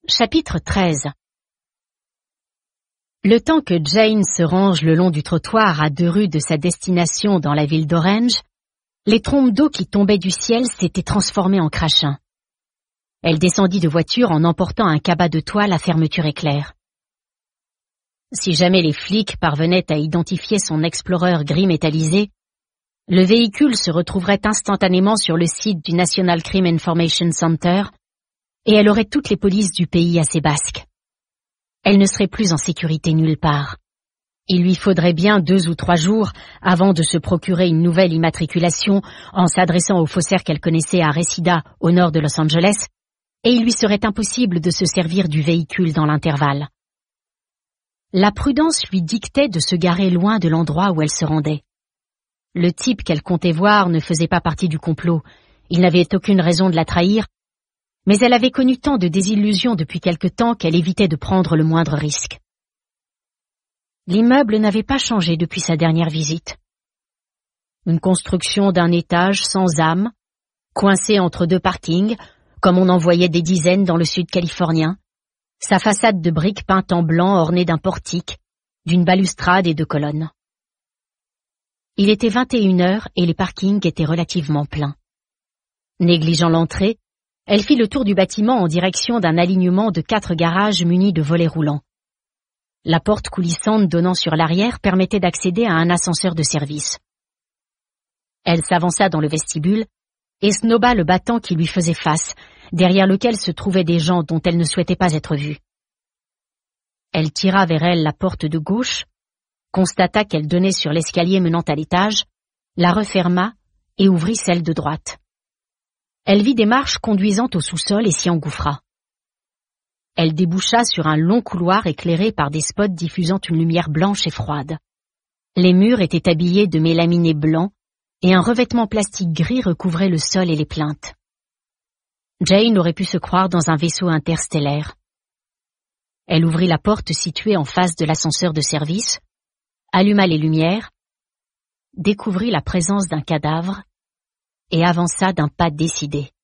Chapitre 13. Le temps que Jane se range le long du trottoir à 2 rues de sa destination dans la ville d'Orange, les trombes d'eau qui tombaient du ciel s'étaient transformées en crachins. Elle descendit de voiture en emportant un cabas de toile à fermeture éclair. Si jamais les flics parvenaient à identifier son Explorer gris métallisé, le véhicule se retrouverait instantanément sur le site du National Crime Information Center et elle aurait toutes les polices du pays à ses basques. Elle ne serait plus en sécurité nulle part. Il lui faudrait bien 2 ou 3 jours avant de se procurer une nouvelle immatriculation en s'adressant au faussaire qu'elle connaissait à Reseda, au nord de Los Angeles, et il lui serait impossible de se servir du véhicule dans l'intervalle. La prudence lui dictait de se garer loin de l'endroit où elle se rendait. Le type qu'elle comptait voir ne faisait pas partie du complot, il n'avait aucune raison de la trahir, mais elle avait connu tant de désillusions depuis quelque temps qu'elle évitait de prendre le moindre risque. L'immeuble n'avait pas changé depuis sa dernière visite. Une construction d'1 étage sans âme, coincée entre 2 parkings, comme on en voyait des dizaines dans le sud californien, sa façade de briques peinte en blanc ornée d'un portique, d'une balustrade et de colonnes. Il était 21h et les parkings étaient relativement pleins. Négligeant l'entrée, elle fit le tour du bâtiment en direction d'un alignement de 4 garages munis de volets roulants. La porte coulissante donnant sur l'arrière permettait d'accéder à un ascenseur de service. Elle s'avança dans le vestibule et snoba le battant qui lui faisait face, derrière lequel se trouvaient des gens dont elle ne souhaitait pas être vue. Elle tira vers elle la porte de gauche, constata qu'elle donnait sur l'escalier menant à l'étage, la referma et ouvrit celle de droite. Elle vit des marches conduisant au sous-sol et s'y engouffra. Elle déboucha sur un long couloir éclairé par des spots diffusant une lumière blanche et froide. Les murs étaient habillés de mélaminé blanc et un revêtement plastique gris recouvrait le sol et les plinthes. Jane aurait pu se croire dans un vaisseau interstellaire. Elle ouvrit la porte située en face de l'ascenseur de service, alluma les lumières, découvrit la présence d'un cadavre et avança d'un pas décidé.